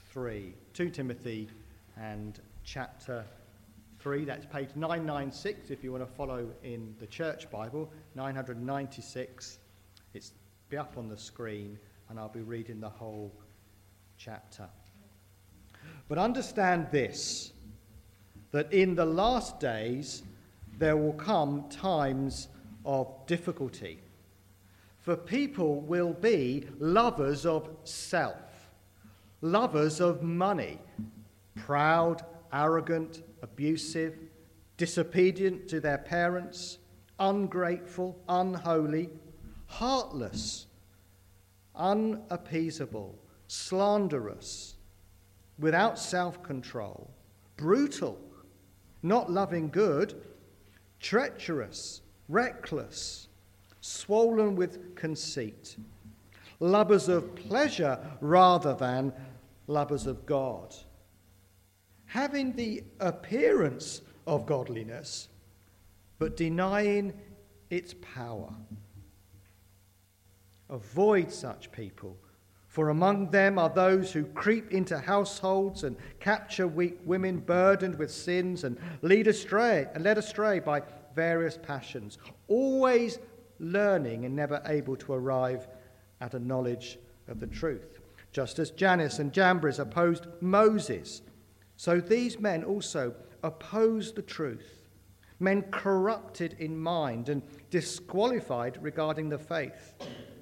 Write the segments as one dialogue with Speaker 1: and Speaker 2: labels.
Speaker 1: 3. 2 Timothy and chapter 3. That's page 996 if you want to follow in the church Bible. 996. It's be up on the screen, and I'll be reading the whole chapter. But understand this, that in the last days there will come times of difficulty. For people will be lovers of self, lovers of money, proud, arrogant, abusive, disobedient to their parents, ungrateful, unholy, heartless, unappeasable, slanderous, without self-control, brutal, not loving good, treacherous, reckless, swollen with conceit, lovers of pleasure rather than lovers of God, having the appearance of godliness, but denying its power. Avoid such people, for among them are those who creep into households and capture weak women burdened with sins and led astray by various passions, always learning and never able to arrive at a knowledge of the truth. Just as Jannes and Jambres opposed Moses, so these men also oppose the truth, men corrupted in mind and disqualified regarding the faith.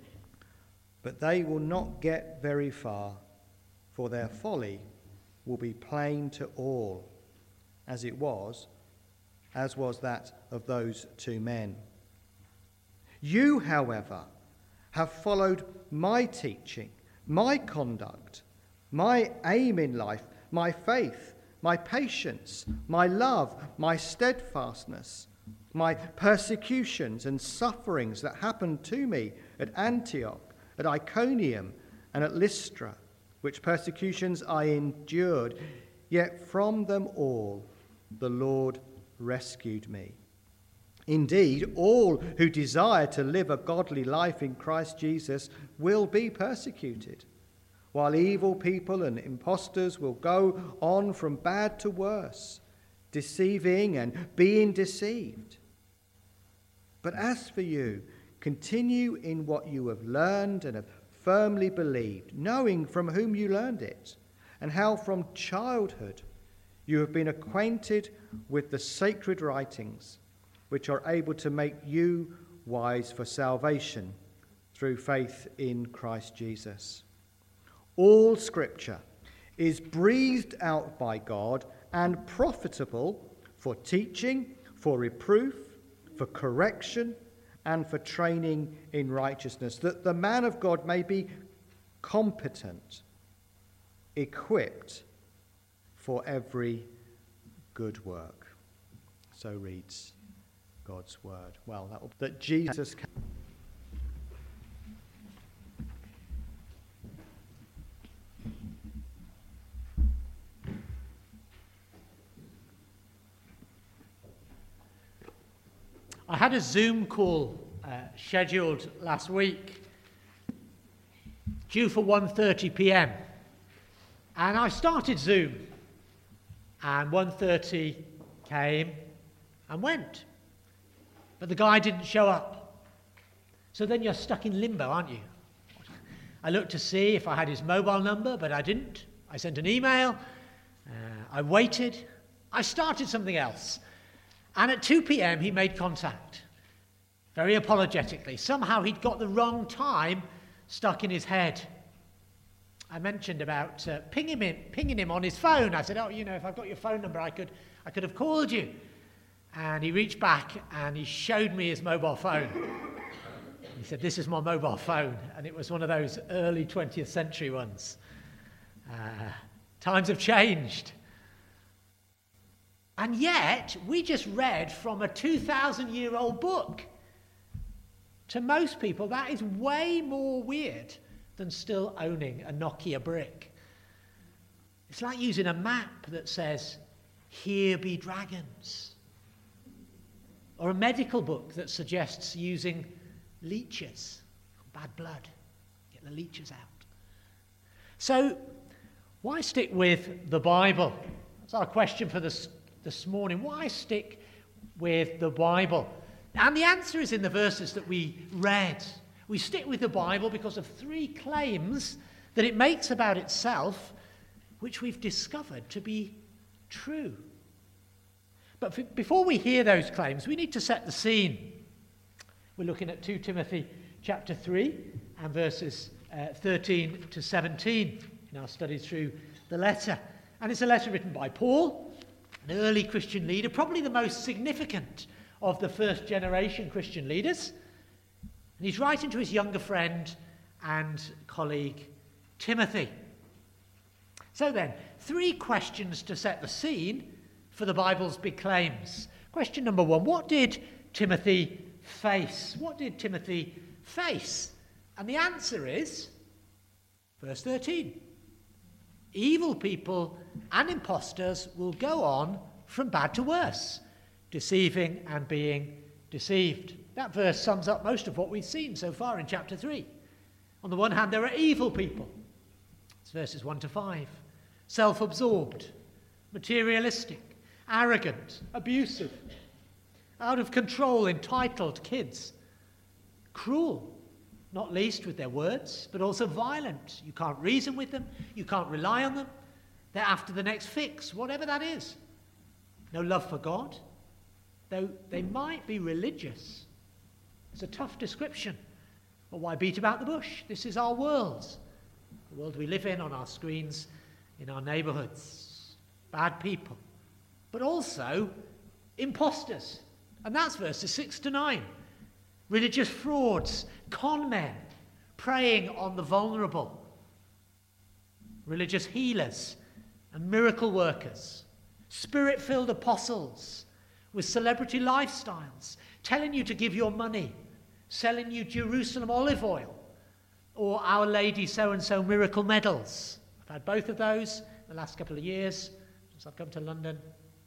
Speaker 1: But they will not get very far, for their folly will be plain to all, as was that of those two men. You, however, have followed my teaching, my conduct, my aim in life, my faith, my patience, my love, my steadfastness, my persecutions and sufferings that happened to me at Antioch, at Iconium and at Lystra, which persecutions I endured, yet from them all the Lord rescued me. Indeed, all who desire to live a godly life in Christ Jesus will be persecuted, while evil people and impostors will go on from bad to worse, deceiving and being deceived. But as for you, continue in what you have learned and have firmly believed, knowing from whom you learned it, and how from childhood you have been acquainted with the sacred writings, which are able to make you wise for salvation through faith in Christ Jesus. All Scripture is breathed out by God and profitable for teaching, for reproof, for correction, and for training in righteousness, that the man of God may be competent, equipped for every good work. So reads God's word. Well, that Jesus can.
Speaker 2: I had a Zoom call scheduled last week, due for 1:30 p.m. And I started Zoom, and 1:30 came and went. But the guy didn't show up. So then you're stuck in limbo, aren't you? I looked to see if I had his mobile number, but I didn't. I sent an email. I waited. I started something else. And at 2 p.m. he made contact, very apologetically. Somehow he'd got the wrong time stuck in his head. I mentioned about pinging him on his phone. I said, if I've got your phone number, I could have called you. And he reached back and he showed me his mobile phone. He said, "This is my mobile phone." And it was one of those early 20th century ones. Times have changed. And yet, we just read from a 2,000-year-old book. To most people, that is way more weird than still owning a Nokia brick. It's like using a map that says, "Here be dragons." Or a medical book that suggests using leeches, bad blood, get the leeches out. So, Why stick with the Bible? That's our question for this morning. Why stick with the Bible? And the answer is in the verses that we read. We stick with the Bible because of 3 claims that it makes about itself, which we've discovered to be true. But before we hear those claims, we need to set the scene. We're looking at 2 Timothy chapter 3 and verses 13 to 17 in our study through the letter. And it's a letter written by Paul, an early Christian leader, probably the most significant of the first generation Christian leaders. And he's writing to his younger friend and colleague Timothy. So then, 3 questions to set the scene for the Bible's big claims. Question number 1, what did Timothy face? What did Timothy face? And the answer is, verse 13, evil people and impostors will go on from bad to worse, deceiving and being deceived. That verse sums up most of what we've seen so far in chapter 3. On the one hand, there are evil people. It's verses 1 to 5. Self-absorbed, materialistic, arrogant, abusive, out of control, entitled kids, cruel, not least with their words, but also violent. You can't reason with them. You can't rely on them. They're after the next fix, whatever that is. No love for God, though they might be religious. It's a tough description. But why beat about the bush? This is our world. The world we live in, on our screens, in our neighbourhoods. Bad people. But also impostors. And that's verses 6 to 9. Religious frauds, con men, preying on the vulnerable. Religious healers and miracle workers. Spirit-filled apostles with celebrity lifestyles, telling you to give your money, selling you Jerusalem olive oil, or Our Lady so-and-so miracle medals. I've had both of those in the last couple of years since I've come to London.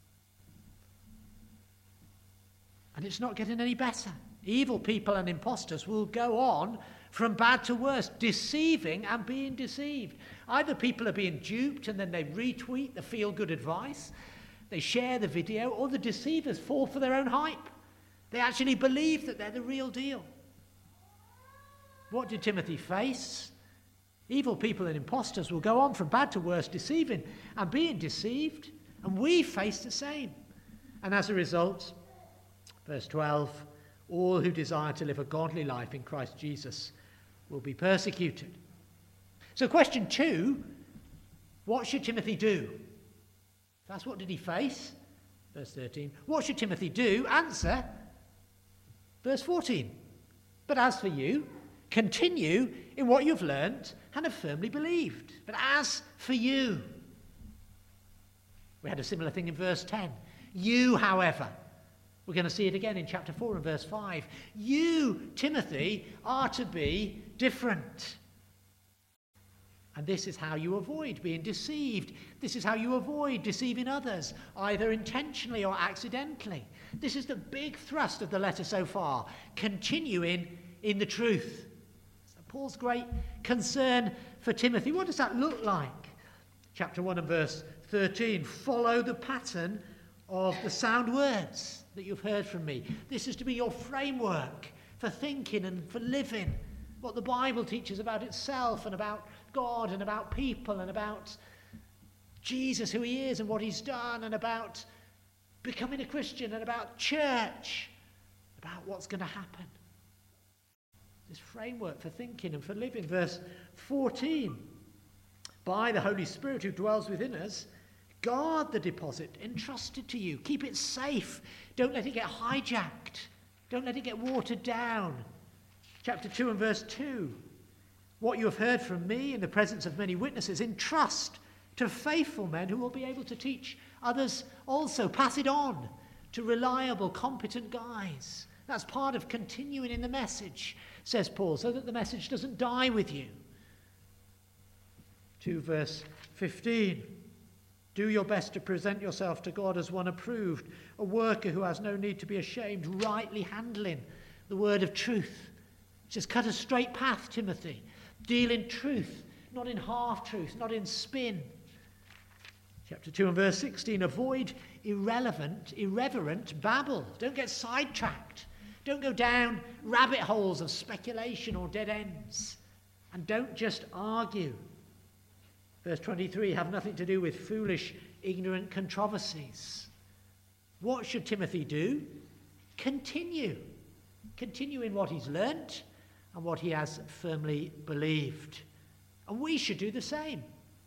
Speaker 2: And it's not getting any better. Evil people and impostors will go on from bad to worse, deceiving and being deceived. Either people are being duped and then they retweet the feel-good advice, they share the video, or the deceivers fall for their own hype. They actually believe that they're the real deal. What did Timothy face? Evil people and impostors will go on from bad to worse, deceiving and being deceived, and we face the same. And as a result, verse 12, all who desire to live a godly life in Christ Jesus will be persecuted. So question 2, what should Timothy do? That's what did he face? Verse 13. What should Timothy do? Answer, verse 14. But as for you, continue in what you've learnt and have firmly believed. But as for you, we had a similar thing in verse 10. You, however, we're going to see it again in chapter 4 and verse 5. You, Timothy, are to be different. And this is how you avoid being deceived. This is how you avoid deceiving others, either intentionally or accidentally. This is the big thrust of the letter so far. Continuing in the truth. So Paul's great concern for Timothy. What does that look like? Chapter 1 and verse 13. Follow the pattern of the sound words that you've heard from me. This is to be your framework for thinking and for living. What the Bible teaches about itself and about God and about people and about Jesus, who he is and what he's done, and about becoming a Christian and about church, about what's going to happen. This framework for thinking and for living. Verse 14. By the Holy Spirit who dwells within us, guard the deposit entrusted to you. Keep it safe. Don't let it get hijacked. Don't let it get watered down. Chapter 2 and verse 2. What you have heard from me in the presence of many witnesses, entrust to faithful men who will be able to teach others also. Pass it on to reliable, competent guys. That's part of continuing in the message, says Paul, so that the message doesn't die with you. 2 verse 15. Do your best to present yourself to God as one approved, a worker who has no need to be ashamed, rightly handling the word of truth. It says, cut a straight path, Timothy. Deal in truth, not in half-truth, not in spin. Chapter 2 and verse 16, avoid irreverent babble. Don't get sidetracked. Don't go down rabbit holes of speculation or dead ends. And don't just argue. Verse 23, have nothing to do with foolish, ignorant controversies. What should Timothy do? Continue. Continue in what he's learnt and what he has firmly believed. And we should do the same.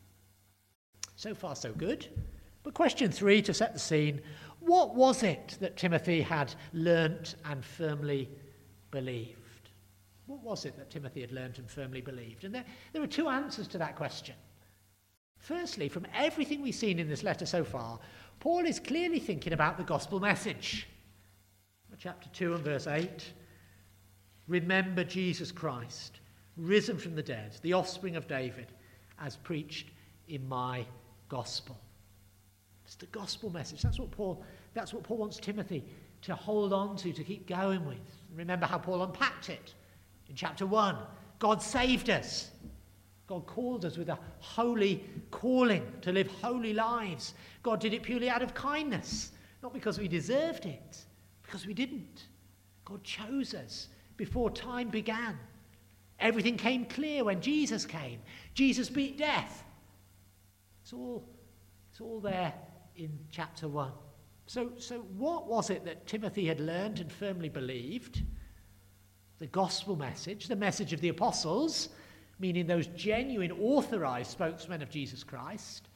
Speaker 2: So far, so good. But question 3, to set the scene, what was it that Timothy had learnt and firmly believed? What was it that Timothy had learnt and firmly believed? And there are 2 answers to that question. Firstly, from everything we've seen in this letter so far, Paul is clearly thinking about the gospel message. Chapter 2 and verse 8, remember Jesus Christ, risen from the dead, the offspring of David, as preached in my gospel. It's the gospel message. That's what Paul wants Timothy to hold on to keep going with. Remember how Paul unpacked it in chapter 1. God saved us. God called us with a holy calling to live holy lives. God did it purely out of kindness, not because we deserved it, because we didn't. God chose us before time began. Everything came clear when Jesus came. Jesus beat death. It's all there in chapter 1. So what was it that Timothy had learned and firmly believed? The gospel message, the message of the apostles, meaning those genuine authorized spokesmen of Jesus Christ.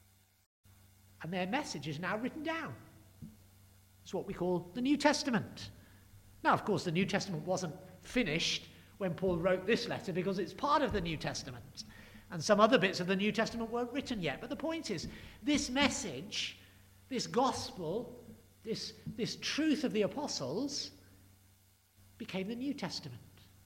Speaker 2: And their message is now written down. It's what we call the New Testament. Now, of course, the New Testament wasn't finished when Paul wrote this letter because it's part of the New Testament. And some other bits of the New Testament weren't written yet. But the point is, this message, this gospel, this truth of the apostles became the New Testament.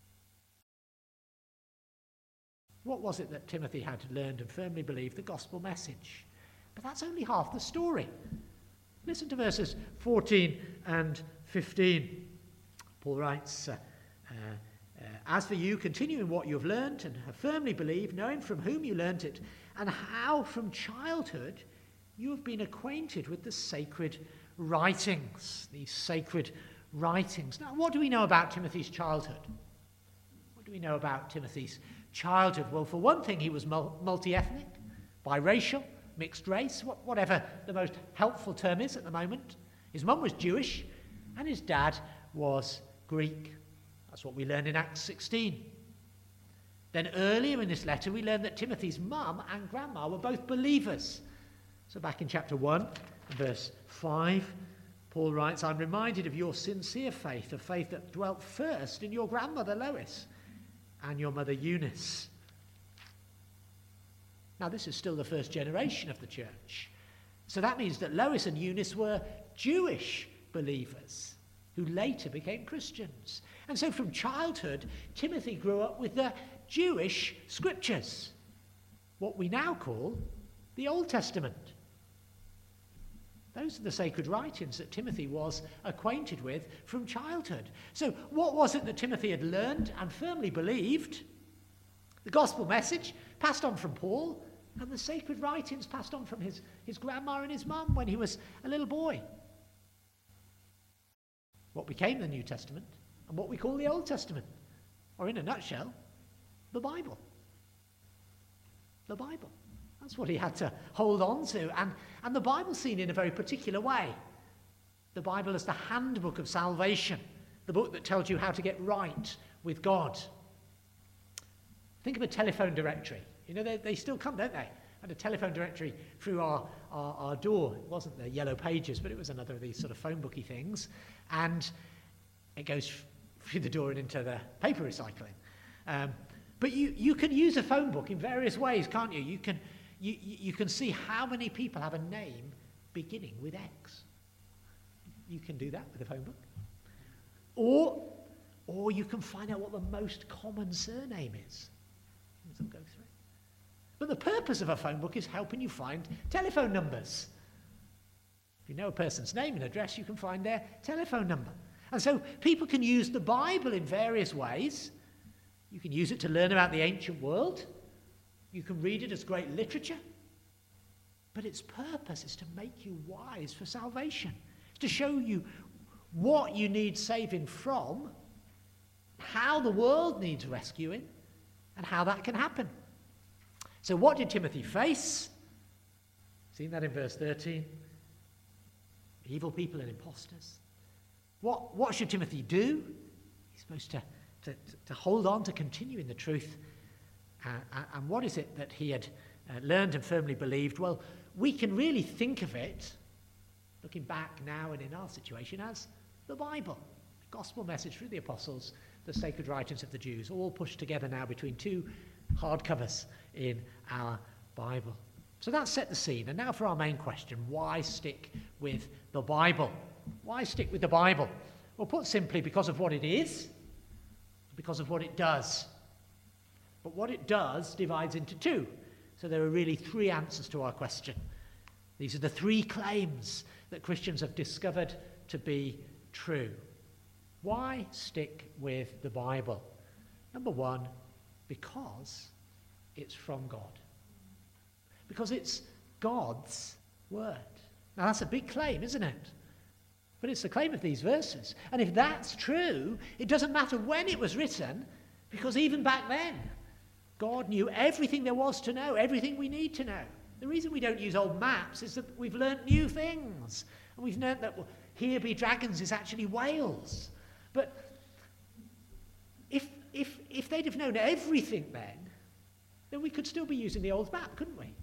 Speaker 2: What was it that Timothy had learned and firmly believed? The gospel message. But that's only half the story. Listen to verses 14 and 15. Paul writes, as for you, continue in what you have learnt and have firmly believed, knowing from whom you learnt it, and how from childhood you have been acquainted with the sacred writings, these sacred writings. Now, what do we know about Timothy's childhood? What do we know about Timothy's childhood? Well, for one thing, he was multi-ethnic, biracial, mixed race, whatever the most helpful term is at the moment. His mum was Jewish, and his dad was Greek. That's what we learn in Acts 16. Then earlier in this letter, we learn that Timothy's mum and grandma were both believers. So back in chapter 1, verse 5, Paul writes, I'm reminded of your sincere faith, a faith that dwelt first in your grandmother Lois and your mother Eunice. Now, this is still the first generation of the church. So that means that Lois and Eunice were Jewish believers who later became Christians. And so from childhood, Timothy grew up with the Jewish scriptures, what we now call the Old Testament. Those are the sacred writings that Timothy was acquainted with from childhood. So what was it that Timothy had learned and firmly believed? The gospel message passed on from Paul, and the sacred writings passed on from his grandma and his mum when he was a little boy. What became the New Testament and what we call the Old Testament, or in a nutshell, the Bible. The Bible. That's what he had to hold on to. And the Bible's seen in a very particular way. The Bible is the handbook of salvation, the book that tells you how to get right with God. Think of a telephone directory. You know, they still come, don't they? And a telephone directory through our door. It wasn't the Yellow Pages, but it was another of these sort of phone booky things. And it goes through the door and into the paper recycling. But you can use a phone book in various ways, can't you? You can see how many people have a name beginning with X. You can do that with a phone book. Or you can find out what the most common surname is. As I'll go through. But the purpose of a phone book is helping you find telephone numbers. If you know a person's name and address, you can find their telephone number. And so people can use the Bible in various ways. You can use it to learn about the ancient world. You can read it as great literature. But its purpose is to make you wise for salvation. It's to show you what you need saving from, how the world needs rescuing, and how that can happen. So what did Timothy face? Seen that in verse 13. Evil people and impostors. What should Timothy do? He's supposed to hold on, to continue in the truth. And what is it that he had learned and firmly believed? Well, we can really think of it, looking back now and in our situation, as the Bible. The gospel message through the apostles, the sacred writings of the Jews, all pushed together now between two hardcovers in our Bible. So that set the scene. And now for our main question, why stick with the Bible? Why stick with the Bible? Well, put simply, because of what it is, because of what it does. But what it does divides into two. So there are really three answers to our question. These are the three claims that Christians have discovered to be true. Why stick with the Bible? Number one, because it's from God. Because it's God's word. Now that's a big claim, isn't it? But it's the claim of these verses. And if that's true, it doesn't matter when it was written, because even back then, God knew everything there was to know, everything we need to know. The reason we don't use old maps is that we've learnt new things. And we've learnt that here be dragons is actually Wales. But if they'd have known everything then we could still be using the old map, couldn't we?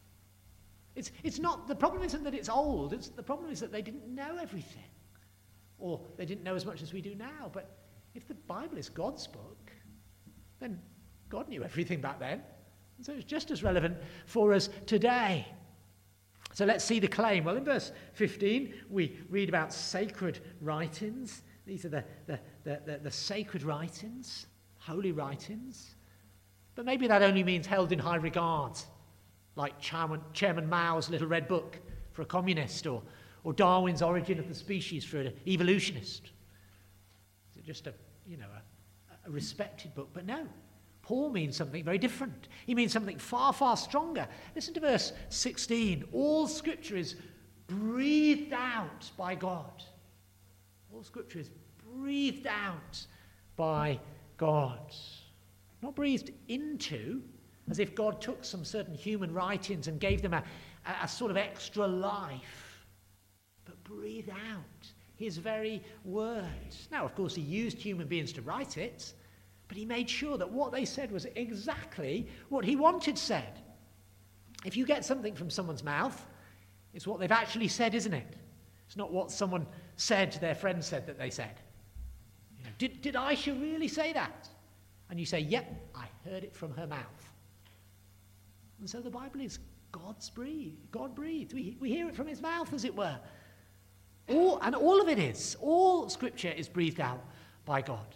Speaker 2: It's not, the problem isn't that it's old, the problem is that they didn't know everything. Or they didn't know as much as we do now. But if the Bible is God's book, then God knew everything back then. And so it's just as relevant for us today. So let's see the claim. Well, in verse 15, we read about sacred writings. These are the sacred writings, holy writings. But maybe that only means held in high regard, like Chairman Mao's Little Red Book for a communist, or Darwin's Origin of the Species for an evolutionist. It's just a respected book. But no, Paul means something very different. He means something far, far stronger. Listen to verse 16. All Scripture is breathed out by God. All Scripture is breathed out by God. Not breathed into, as if God took some certain human writings and gave them a sort of extra life, but breathed out his very words. Now, of course, he used human beings to write it, but he made sure that what they said was exactly what he wanted said. If you get something from someone's mouth, it's what they've actually said, isn't it? It's not what someone said, their friend said that they said. Did Aisha really say that? And you say, yep, I heard it from her mouth. And so the Bible is God breathed. We hear it from his mouth, as it were. All of it is. All Scripture is breathed out by God.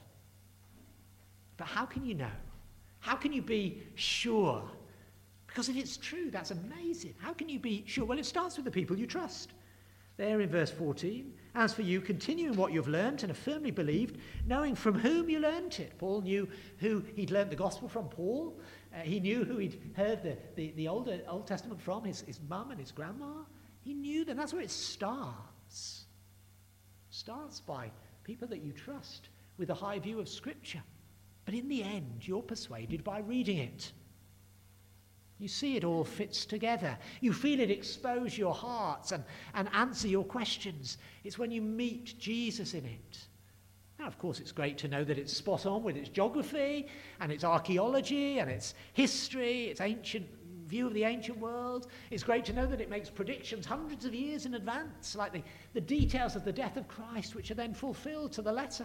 Speaker 2: But how can you know? How can you be sure? Because if it's true, that's amazing. How can you be sure? Well, it starts with the people you trust. There in verse 14, as for you, continue in what you've learnt and have firmly believed, knowing from whom you learnt it. Paul knew who he'd learnt the gospel from, Paul. He knew who he'd heard the Old Testament from, his mum and his grandma. He knew them. That's where it starts. It starts by people that you trust with a high view of Scripture. But in the end, you're persuaded by reading it. You see it all fits together. You feel it expose your hearts and answer your questions. It's when you meet Jesus in it. Now, of course, it's great to know that it's spot on with its geography and its archaeology and its history, its ancient view of the ancient world. It's great to know that it makes predictions hundreds of years in advance, like the details of the death of Christ, which are then fulfilled to the letter.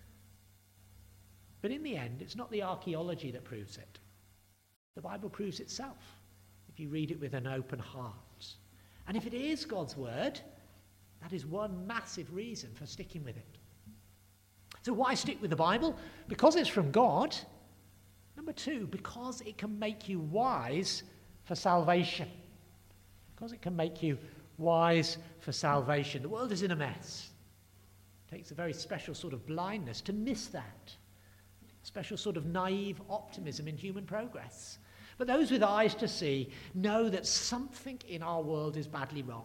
Speaker 2: But in the end, it's not the archaeology that proves it. The Bible proves itself if you read it with an open heart. And if it is God's word, that is one massive reason for sticking with it. So why stick with the Bible? Because it's from God. Number two, because it can make you wise for salvation. Because it can make you wise for salvation. The world is in a mess. It takes a very special sort of blindness to miss that. Special sort of naive optimism in human progress. But those with eyes to see know that something in our world is badly wrong.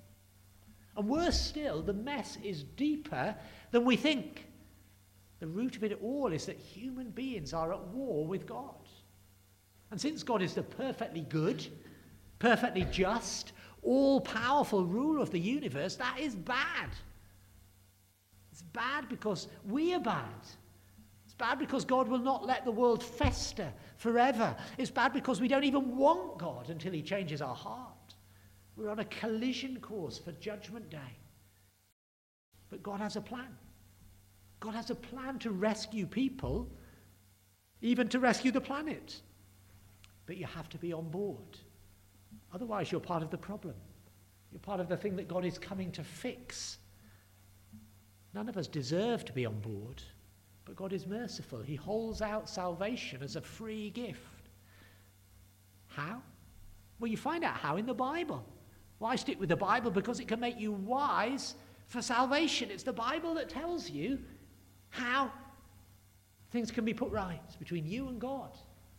Speaker 2: And worse still, the mess is deeper than we think. The root of it all is that human beings are at war with God. And since God is the perfectly good, perfectly just, all-powerful ruler of the universe, that is bad. It's bad because we are bad. It's bad because God will not let the world fester forever. It's bad because we don't even want God until he changes our heart. We're on a collision course for Judgment Day. But God has a plan. God has a plan to rescue people, even to rescue the planet. But you have to be on board. Otherwise, you're part of the problem. You're part of the thing that God is coming to fix. None of us deserve to be on board, but God is merciful. He holds out salvation as a free gift. How? Well, you find out how in the Bible. Why stick with the Bible? Because it can make you wise for salvation. It's the Bible that tells you how things can be put right between you and God.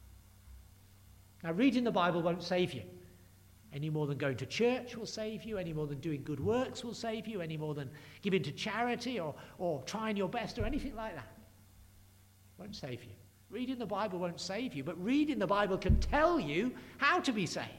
Speaker 2: Now, reading the Bible won't save you. Any more than going to church will save you, any more than doing good works will save you, any more than giving to charity or trying your best or anything like that. Won't save you. Reading the Bible won't save you, but reading the Bible can tell you how to be saved.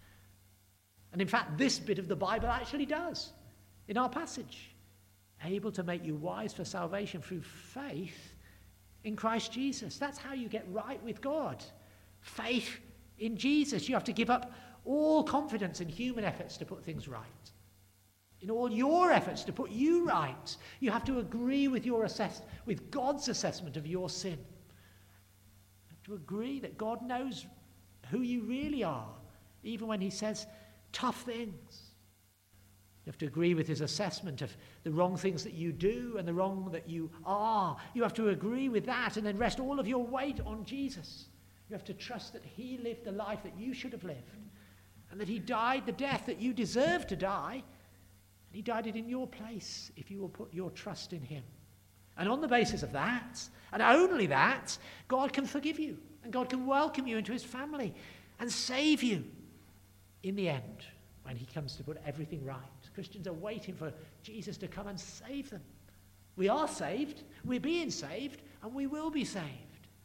Speaker 2: And in fact, this bit of the Bible actually does in our passage. Able to make you wise for salvation through faith in Christ Jesus. That's how you get right with God. Faith in Jesus. You have to give up all confidence in human efforts to put things right. In all your efforts to put you right, you have to agree with with God's assessment of your sin. You have to agree that God knows who you really are, even when he says tough things. You have to agree with his assessment of the wrong things that you do and the wrong that you are. You have to agree with that and then rest all of your weight on Jesus. You have to trust that he lived the life that you should have lived and that he died the death that you deserve to die, and he died it in your place if you will put your trust in him. And on the basis of that, and only that, God can forgive you and God can welcome you into his family and save you in the end when he comes to put everything right. Christians are waiting for Jesus to come and save them. We are saved, we're being saved, and we will be saved.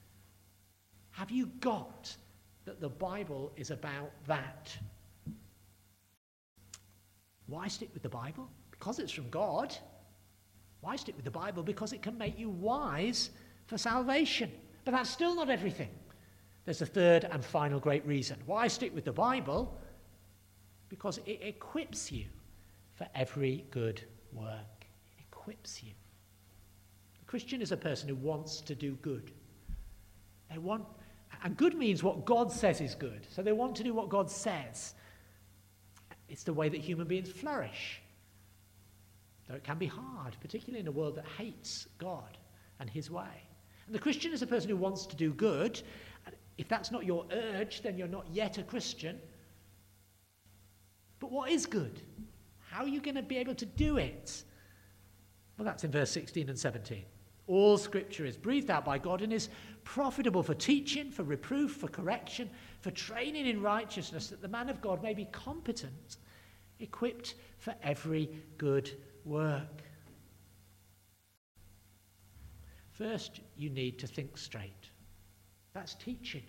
Speaker 2: Have you got that the Bible is about that? Why stick with the Bible? Because it's from God. Why stick with the Bible? Because it can make you wise for salvation. But that's still not everything. There's a third and final great reason. Why stick with the Bible? Because it equips you for every good work. It equips you. A Christian is a person who wants to do good. And good means what God says is good. So they want to do what God says. It's the way that human beings flourish. Though it can be hard, particularly in a world that hates God and his way. And the Christian is a person who wants to do good. And if that's not your urge, then you're not yet a Christian. But what is good? How are you going to be able to do it? Well, that's in verse 16 and 17. All Scripture is breathed out by God and is profitable for teaching, for reproof, for correction, for training in righteousness, that the man of God may be competent, equipped for every good work. First, you need to think straight. That's teaching.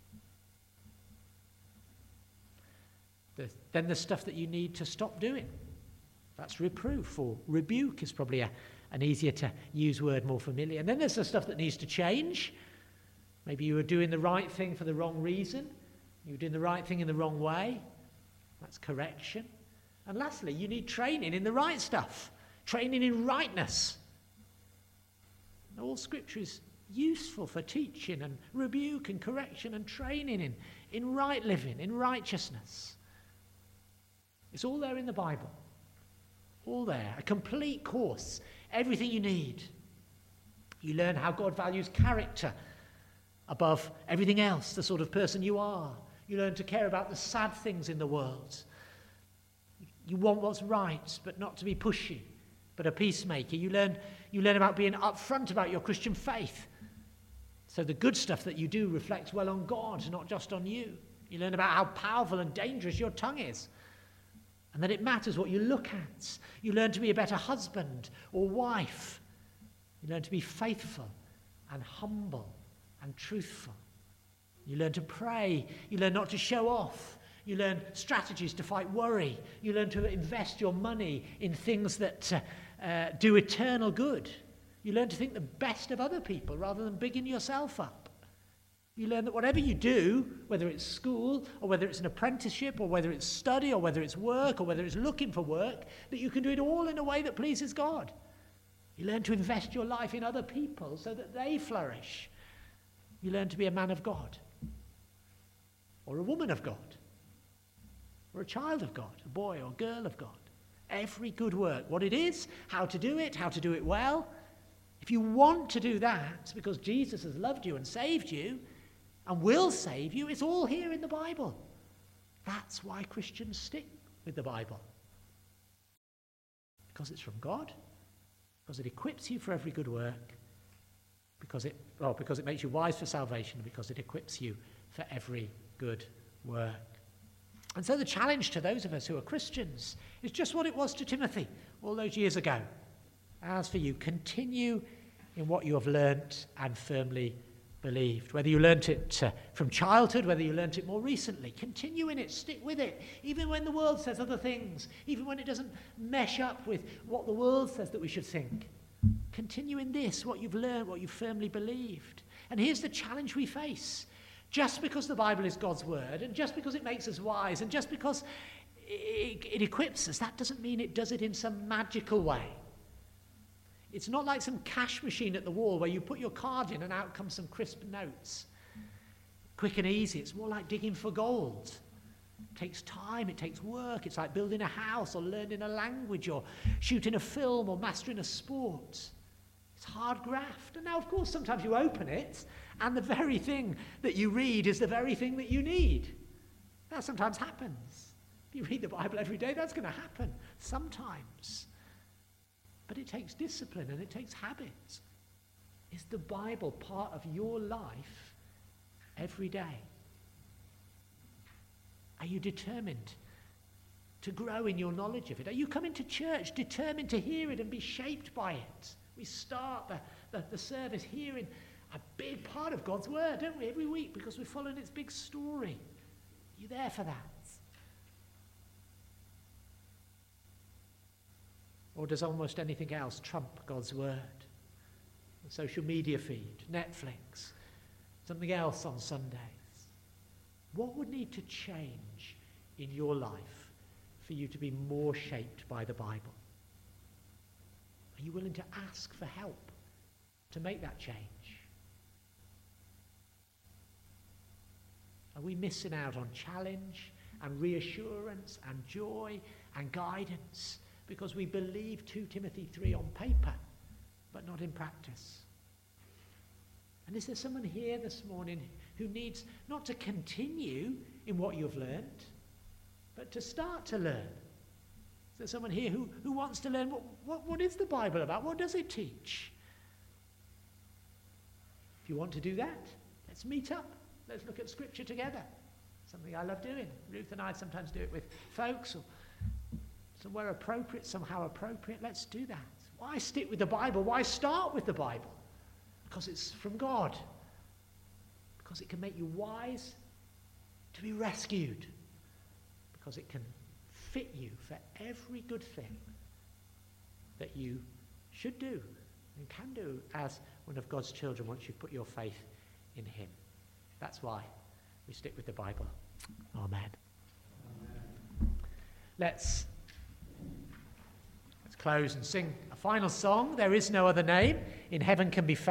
Speaker 2: Then the stuff that you need to stop doing. That's reproof, or rebuke is probably an easier to use word, more familiar. And then there's the stuff that needs to change. Maybe you were doing the right thing for the wrong reason. You were doing the right thing in the wrong way. That's correction. And lastly, you need training in the right stuff. Training in rightness. And all Scripture is useful for teaching and rebuke and correction and training in right living, in righteousness. It's all there in the Bible. All there. A complete course. Everything you need. You learn how God values character above everything else, the sort of person you are. You learn to care about the sad things in the world. You want what's right, but not to be pushy, but a peacemaker. You learn about being upfront about your Christian faith. So the good stuff that you do reflects well on God, not just on you. You learn about how powerful and dangerous your tongue is, and that it matters what you look at. You learn to be a better husband or wife. You learn to be faithful and humble and truthful. You learn to pray. You learn not to show off. You learn strategies to fight worry. You learn to invest your money in things that do eternal good. You learn to think the best of other people rather than bigging yourself up. You learn that whatever you do, whether it's school or whether it's an apprenticeship or whether it's study or whether it's work or whether it's looking for work, that you can do it all in a way that pleases God. You learn to invest your life in other people so that they flourish. You learn to be a man of God or a woman of God or a child of God, a boy or girl of God. Every good work, what it is, how to do it well. If you want to do that because Jesus has loved you and saved you and will save you, it's all here in the Bible. That's why Christians stick with the Bible. Because it's from God, because it equips you for every good work, because it makes you wise for salvation, and because it equips you for every good work. And so the challenge to those of us who are Christians is just what it was to Timothy all those years ago. As for you, continue in what you have learnt and firmly believed. Whether you learnt it from childhood, whether you learnt it more recently, continue in it, stick with it, even when the world says other things, even when it doesn't mesh up with what the world says that we should think. Continue in this, what you've learned, what you've firmly believed. And here's the challenge we face. Just because the Bible is God's word, and just because it makes us wise, and just because it equips us, that doesn't mean it does it in some magical way. It's not like some cash machine at the wall where you put your card in and out comes some crisp notes. Quick and easy. It's more like digging for gold. It takes time, it takes work. It's like building a house or learning a language or shooting a film or mastering a sport. It's hard graft. And now, of course, sometimes you open it and the very thing that you read is the very thing that you need. That sometimes happens. If you read the Bible every day, that's going to happen sometimes. But it takes discipline and it takes habits. Is the Bible part of your life every day? Are you determined to grow in your knowledge of it? Are you coming to church determined to hear it and be shaped by it? We start the service hearing a big part of God's word, don't we, every week, because we're following its big story. Are you there for that? Or does almost anything else trump God's word? A social media feed, Netflix, something else on Sundays. What would need to change in your life for you to be more shaped by the Bible? Are you willing to ask for help to make that change? Are we missing out on challenge and reassurance and joy and guidance because we believe 2 Timothy 3 on paper, but not in practice? And is there someone here this morning who needs not to continue in what you've learned, but to start to learn? Is there someone here who wants to learn what is the Bible about? What does it teach? If you want to do that, let's meet up. Let's look at Scripture together. Something I love doing. Ruth and I sometimes do it with folks, or somewhere appropriate, somehow appropriate. Let's do that. Why stick with the Bible? Why start with the Bible? Because it's from God. Because it can make you wise to be rescued. Because it can fit you for every good thing that you should do and can do as one of God's children once you've put your faith in him. That's why we stick with the Bible. Amen. Let's close and sing a final song. There is no other name in heaven can be found.